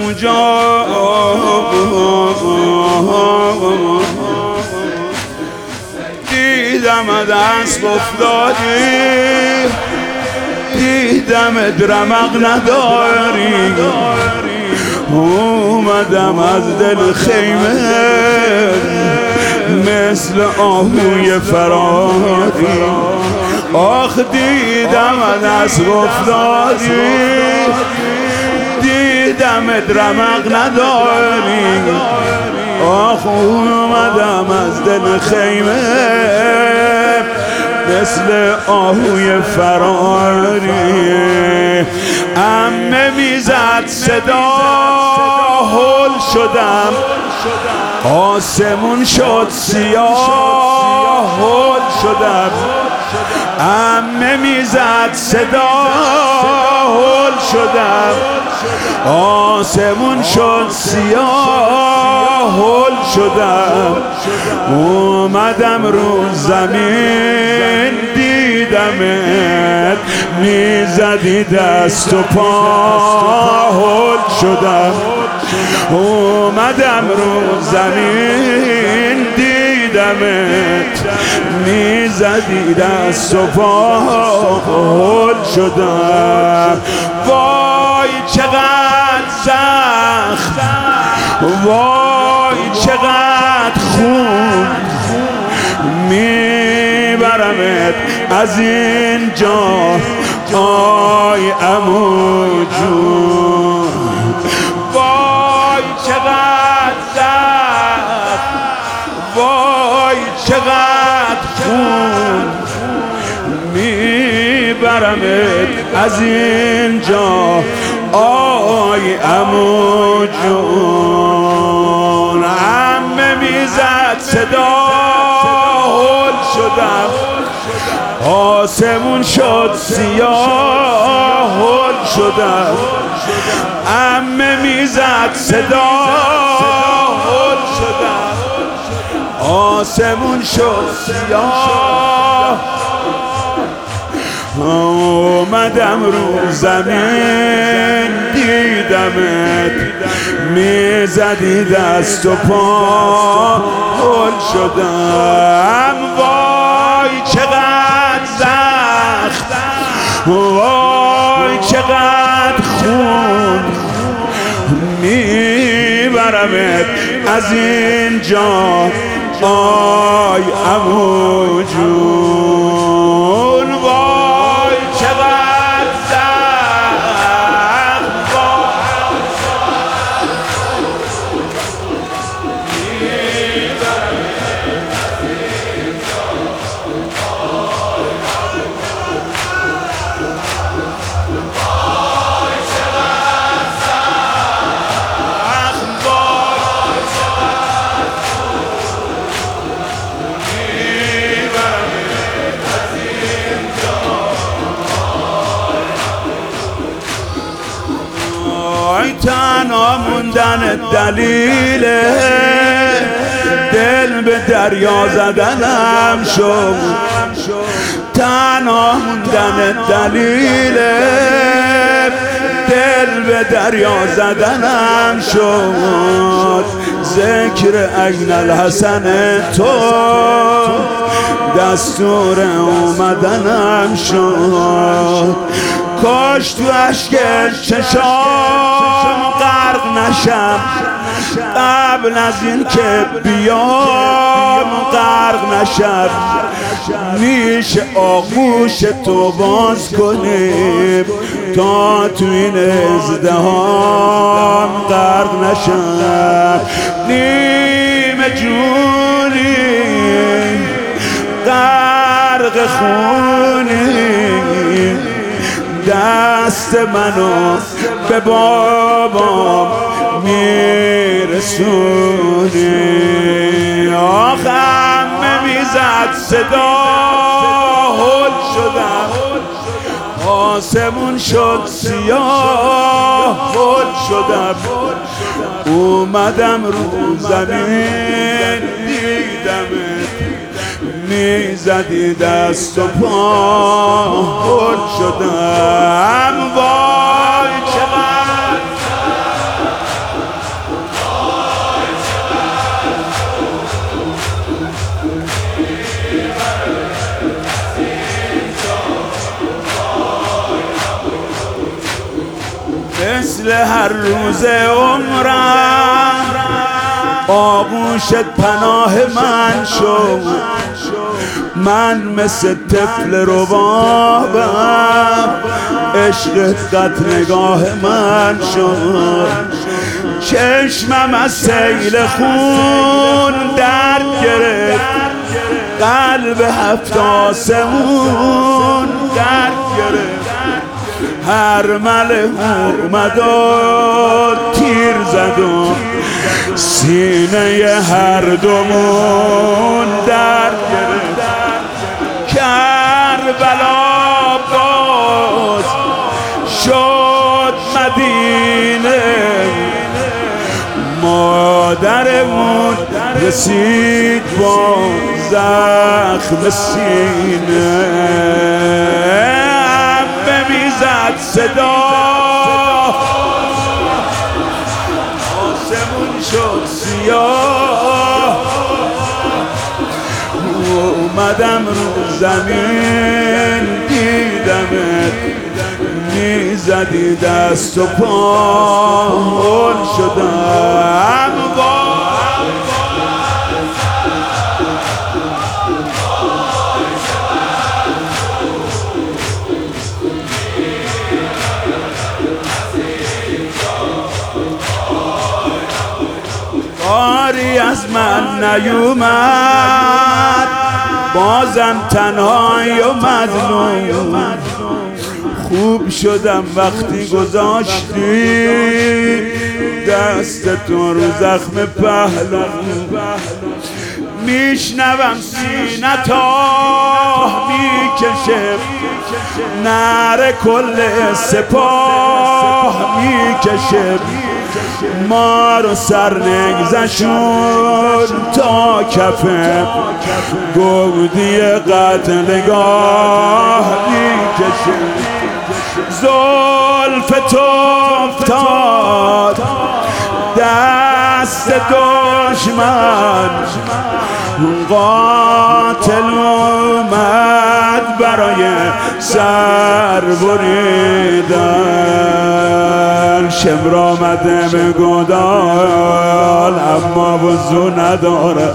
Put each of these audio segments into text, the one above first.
اونجا دیدم دست افتادی، دیدم رمق نداری، اومدم از دل خیمه مثل آهوی فراری. آخ دیدم دست افتادی، دیدم رمق نداری، آخ اومدم از دل خیمه مثل آهوی فراری. عمه میزد صدا هول شدم، آسمون شد سیاه هول شدم. عمه میزد صدا هول شدم، آسمون شد سیاه هول شدم. اومدم رو زمین دیدمت، میزدی دست و پا هول شدم. اومدم رو زمین دیدمت، میزدی دست و پا هول شدم. وای چقدر سخت، وای چقدر خون، میبرمت از اینجا آی عمو جون. وای چقدر سخت، وای چقدر خون، میبرمت از اینجا آی عمو جون. عمه میزد صدا هول شدم، آسمون شد سیاه هول شدم. عمه میزد صدا هول شدم، آسمون شد سیاه. اومدم رو زمین دیدمت، میزدی دست و پا هول شدم. وای چقدر سخت، وای چقدر خون، میبرمت از اینجا آی عمو جون. وای چقدر سخت، تنها موندن دلیل دل به دریا زدنم شد، تنها موندن دلیل دل به دریا زدنم شد. ذکر عین الحسن تو دستور اومدنم شد. کاش تو اشک چشام غرق نشم، قبل از این که بیام غرق نشم. میشه آغوش تو باز کنیم تا تو این ازدحام غرق نشم. نیمه جونی غرق خونی، دست منو به بابام میرسونی. آخ عمه میزد صدا هول شدم، آسمون شد سیاه هول شدم. اومدم رو زمین دیدمت، میزدی دست و پا هول شدم. وای چقدر مثل هر روز عمرم آغوشت پناه من شد، من مثل طفل ربابم عشقت قد نگاه من شد. چشمم از سیل خون درد گرفت، قلب هفت آسمون درد گرفت. هر مله اومد و تیر زد و سینه هر دومون درد گرفت. کربلا باز شد مدینه، مادرمون رسید با زخم سینه. عمه میزد صدا، آسمون شد سیاه، اومدم رو زمین دیدمت میزدی دست و پا، هل شدم کاری از من نیومد، بازم تنهای و مظلوم. خوب شدم وقتی گذاشتی دست تو رو زخم پهلو. میشنوم سینتا میکشه، نعره کل سپاه میکشه. ما رو سر نگذشون تا کفه گودی قتلگاه میکشه. زلف تو افتاد دست دشمن، قاتل اومد برای سر بریدن. شمر آمده به گودال اما وضو نداره،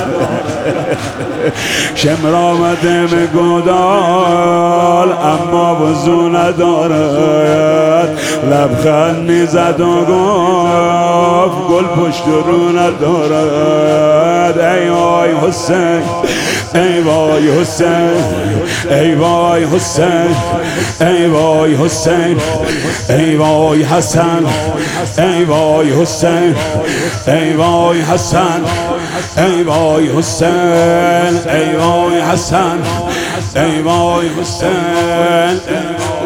شمر آمده به گودال اما وضو ندارد. لبخند میزد و گفت گل پشت رو ندارد. ای وای حسین، ای وای حسین، ای وای حسین، ای وای حسین، ای وای حسن، ای وای حسین، ای وای حسن، ای وای حسین، ای وای حسن، ای وای حسین.